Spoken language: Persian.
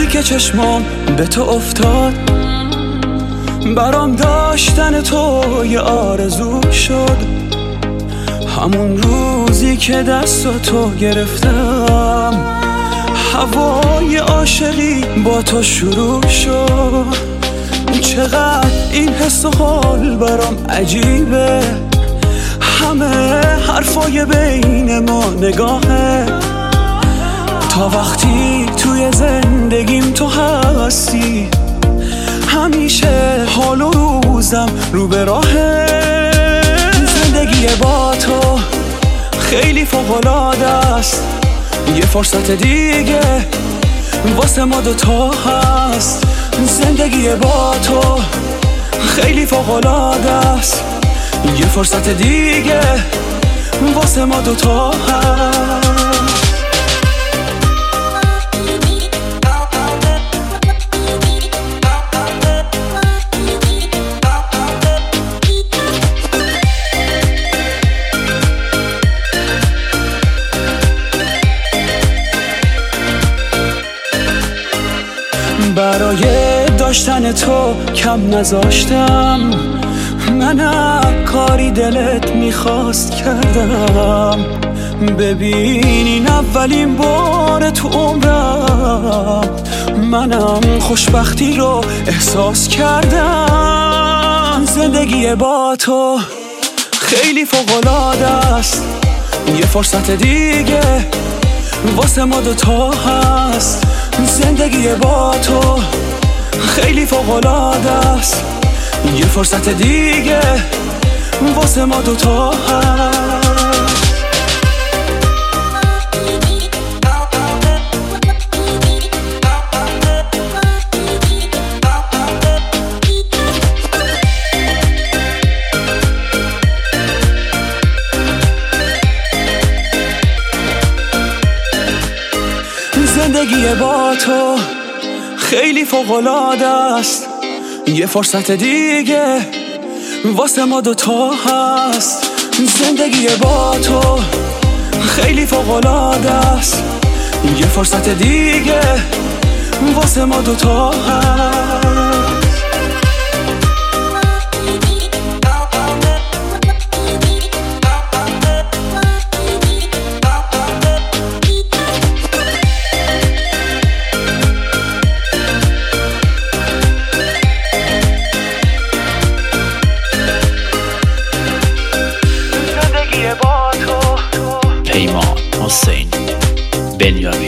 که چشمام به تو افتاد، برام داشتن تو یه آرزو شد. همون روزی که دست تو گرفتم، هوای عاشقی با تو شروع شد. چقدر این حس و حال برام عجیبه، همه حرفای بین ما نگاهه. تا وقتی توی زندگیم تو هستی، همیشه حال و روزم رو به راهه. زندگی با تو خیلی فوق‌العاده است، یه فرصت دیگه واسه ما دوتا هست. زندگی با تو خیلی فوق‌العاده است، یه فرصت دیگه واسه ما دوتا هست. برای داشتن تو کم نذاشتم، منم کاری دلت میخواست کردم. ببین این اولین بار تو عمرم، منم خوشبختی رو احساس کردم. زندگی با تو خیلی فوق‌العاده است، یه فرصت دیگه واسه ما دوتا هست. زندگی با تو خیلی فوق‌العاده است، یه فرصت دیگه واسه ما دوتا هست. زندگی با تو خیلی فوق‌العاده است، یه فرصت دیگه واسه ما دوتا هست. زندگی با تو خیلی فوق‌العاده است، یه فرصت دیگه واسه ما دوتا هست. پیمان حسین بنیامین